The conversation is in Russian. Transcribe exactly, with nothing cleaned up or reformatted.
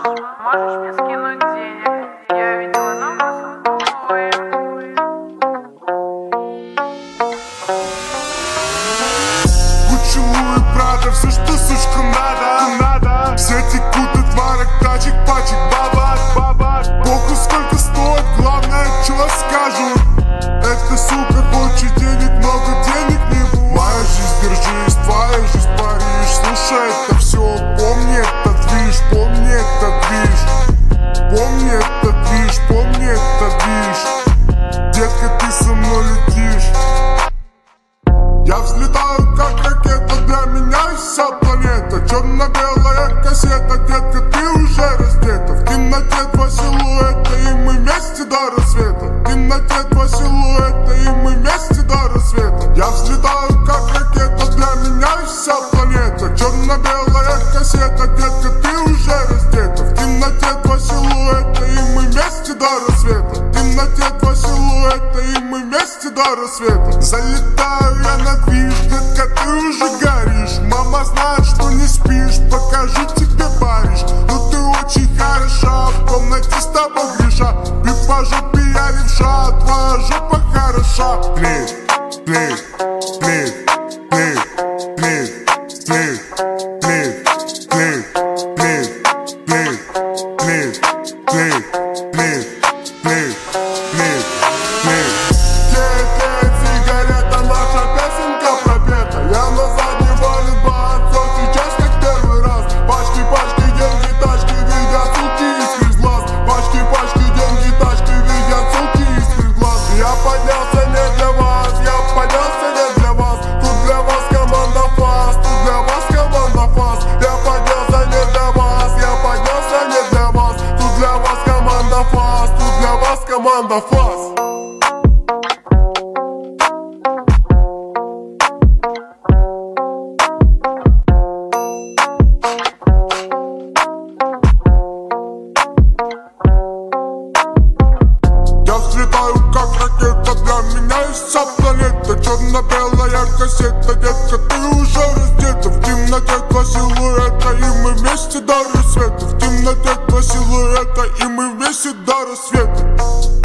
можешь мне скинуть денег? Я видела номер с твой. Гуччи, Луи, Прада, все, что сучкам надо, надо. Все текут от варок, тачек, пачек, бабак, бабак. Похуй сколько стоит, главное, что скажут. Эта сука хочет денег, много денег не бывает. Моя жизнь, держись, твоя жизнь, Париж. Слушай, это все, помни этот движ, помни этот движ. Помни этот движ, помни этот движ. Детка, ты со мной летишь. Я взлетаю как ракета, для меня вся планета. Черно-белая кассета, детка, ты уже раздета. В темноте два силуэта, и мы вместе до рассвета. В темноте два силуэта, и мы вместе до рассвета. Я взлетаю как ракета, для меня вся планета. Черно-белая кассета, детка, ты уже раздета. В темноте два силуэта, и мы вместе до рассвета. В темноте два силуэта, и мы вместе до рассвета. Залетаю я на движ, детка, ты уже горишь. Мама знает, что не спишь, покажу тебе Париж. Ну ты очень хороша, в комнате с тобой греша. Ты по жопе я левша, твоя жопа хороша. Клик, клик, клик, клик, клик, клик, клик, клик, клик, клик, клик, клик, клик, клик, клик, клик. Кеть, сигарета, наша песенка пропета. Я на заднем валит бацов, сейчас как первый раз. Пачки, пачки, деньги, тачки, видят суки из глаз. Пачки, пачки, деньги, тачки, видят суки из глаз. Я поднялся не для вас, я поднялся не для вас. Тут для вас команда фаст, тут для вас команда фаст. Я поднялся не для вас, я поднялся не для вас. Тут для вас команда фаст, тут для вас команда фаст. Я взлетаю как ракета, для меня есть вся планета. Черно-белая кассета, детка, ты уже раздета. В темноте два силуэта, и мы вместе до рассвета. В темноте два силуэта, и мы вместе до рассвета.